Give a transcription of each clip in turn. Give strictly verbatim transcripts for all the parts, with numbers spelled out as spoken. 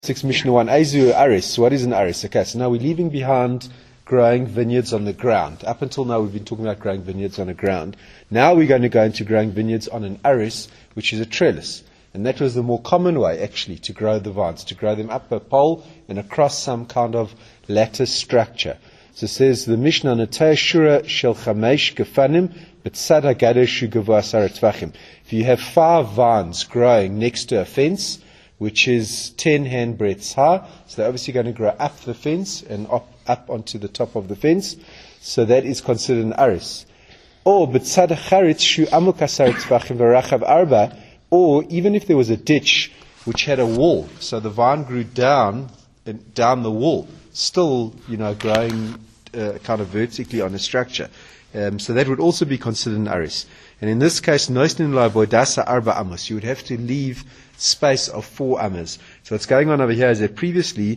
Six Mishnah one, Azu Aris. What is an Aris? Okay, so now we're leaving behind growing vineyards on the ground. Up until now we've been talking about growing vineyards on the ground. Now we're going to go into growing vineyards on an Aris, which is a trellis. And that was the more common way, actually, to grow the vines, to grow them up a pole and across some kind of lattice structure. So it says, the Mishnah, Natei Shura Shel Chamesh Gefanim, B'tzad HaGader Shu Gavua Asara Tvachim. If you have five vines growing next to a fence, which is ten hand breadths high, so they're obviously going to grow up the fence and up, up onto the top of the fence. So that is considered an aris. Or b'tzad hacharitz shu amuk asar tzvachim v'rachav arba. Or even if there was a ditch which had a wall, so the vine grew down and down the wall, still, you know, growing uh, kind of vertically on a structure. Um, so that would also be considered an aris. And in this case, noisnin lo boidasa arba amos. You would have to leave space of four amos. So what's going on over here is that previously,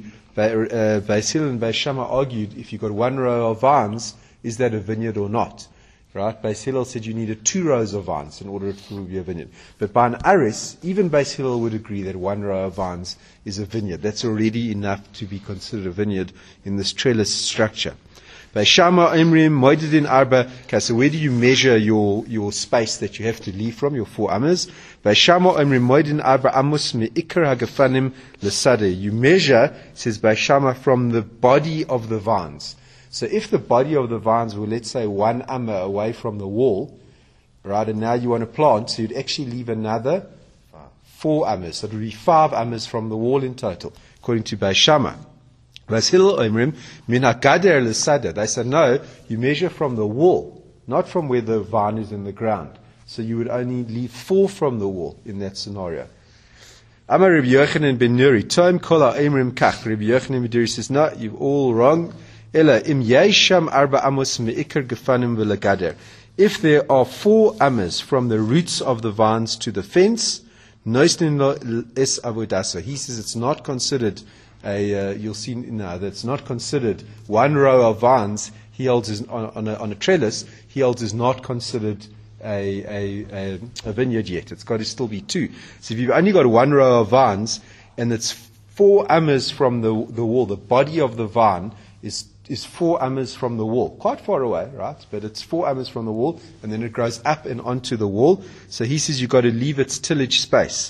Beis Hillel and Beis Shammai argued if you got one row of vines, is that a vineyard or not? Right? Beis Hillel said you needed two rows of vines in order for it to be a vineyard. But by an aris, even Beis Hillel would agree that one row of vines is a vineyard. That's already enough to be considered a vineyard in this trellis structure. Beis Shammai Emrim Moedidin Arba. Okay, so where do you measure your, your space that you have to leave from, your four amos? Beis Shammai Emrim Moedidin Arba Amos Me'ikar HaGefanim L'Sadeh. You measure, says Beis Shammai, from the body of the vines. So if the body of the vines were, let's say, one amma away from the wall, right, and now you want to plant, so you'd actually leave another four ammas. So it would be five ammas from the wall in total, according to Beis Shammai. Beis Hillel Omrim, min hagader l'sadeh. They say, no, you measure from the wall, not from where the vine is in the ground. So you would only leave four from the wall in that scenario. Amar Rabbi Yochanan ben Nuri, Tom kol ha'omrim kach. Rabbi Yochanan ben Nuri says, no, you're all wrong. Ela im yesham arba amos me'ikar gefanim v'lagader. If there are four amos from the roots of the vines to the fence, noisnin lo es avodasa. He says it's not considered A, uh, you'll see now that it's not considered one row of vines. He holds is on, on, a, on a trellis. He holds is not considered a, a, a, a vineyard yet. It's got to still be two. So if you've only got one row of vines and it's four amos from the the wall, the body of the vine is is four amos from the wall, quite far away, right? But it's four amos from the wall, and then it grows up and onto the wall. So he says you've got to leave its tillage space.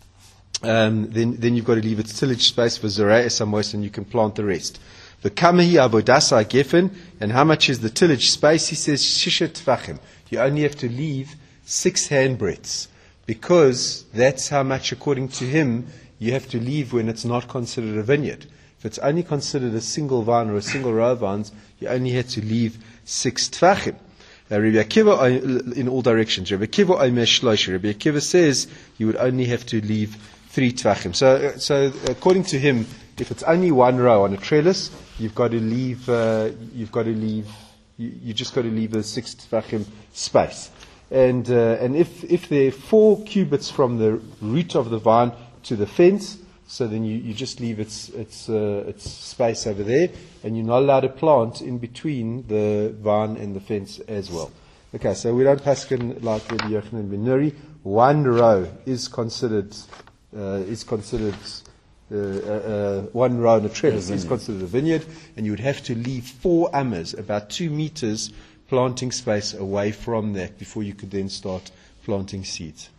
Um, then, then you've got to leave its tillage space for Zerah Esamos, and you can plant the rest. The Kamahi Avodasa Gefen, and how much is the tillage space? He says Shisha Tvachim. You only have to leave six handbreadths, because that's how much, according to him, you have to leave when it's not considered a vineyard. If it's only considered a single vine or a single row of vines, you only have to leave six Tvachim. Uh, Rabbi Akiva in all directions. Rabbi Akiva Omesh Shlosh. Rabbi Akiva says you would only have to leave three tvachim. So, so according to him, if it's only one row on a trellis, you've got to leave. Uh, you've got to leave. You, you just got to leave the six tvachim space. And uh, and if if there are four cubits from the root of the vine to the fence, so then you, you just leave its its uh, its space over there, and you're not allowed to plant in between the vine and the fence as well. Okay, so we don't paskin like Rabbi Yochanan ben Nuri. One row is considered. Uh, is considered uh, uh, one row in a trellis is considered a vineyard, and you would have to leave four ammas, about two meters planting space away from that, before you could then start planting seeds.